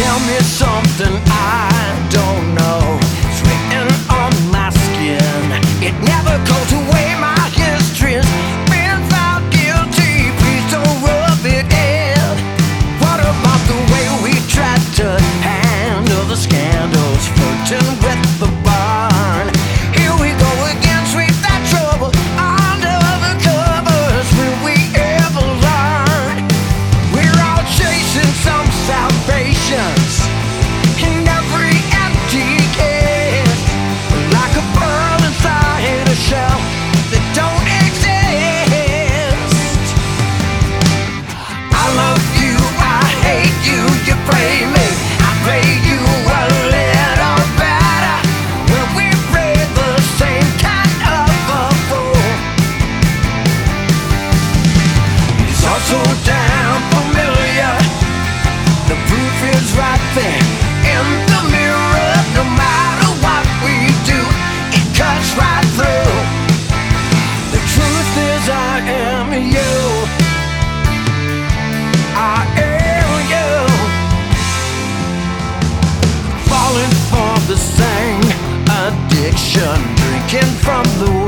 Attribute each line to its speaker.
Speaker 1: Tell me something I don't know. It's written on my skin. It never goes away. My history's been found guilty. Please don't rub it in. What about the way we tried to handle the scandals, flirting with the barn? Here we go again, sweep that trouble under the covers. Will we ever learn? We're all chasing some salvations in every empty case, like a pearl inside a shell that don't exist. I love you, I hate you, you play me, I play you a little better. When we play the same kind of a fool, it's all so damn familiar. The proof is right there in the mirror. No matter what we do, it cuts right through. The truth is I am you. I am you. Falling for the same addiction, drinking from the